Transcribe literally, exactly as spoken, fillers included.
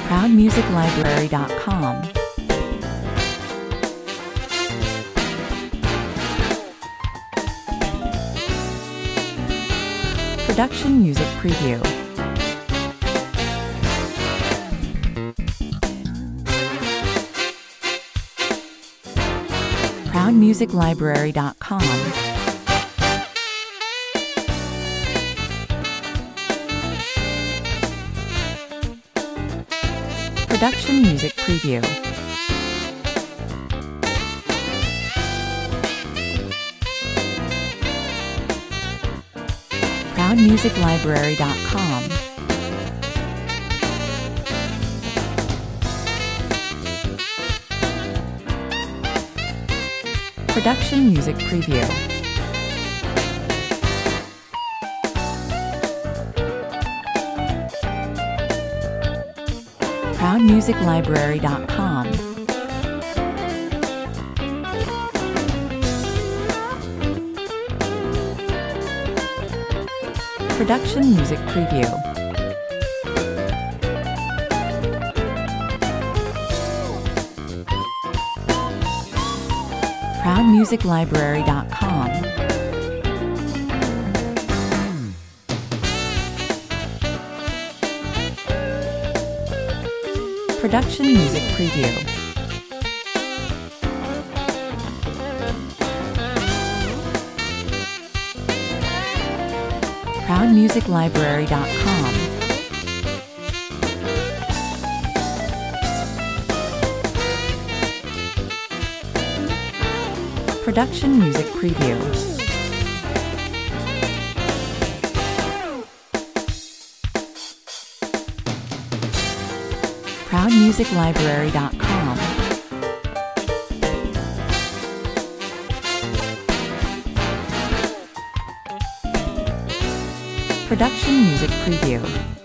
proud music library dot com. Production Music Preview. proud music library dot com. Production Music Preview. proud music library dot com. Production Music Preview. proud music library dot com. Production Music Preview. proud music library dot com. Production Music Preview. proud music library dot com. Production Music Preview. proud music library dot com. Production Music Preview.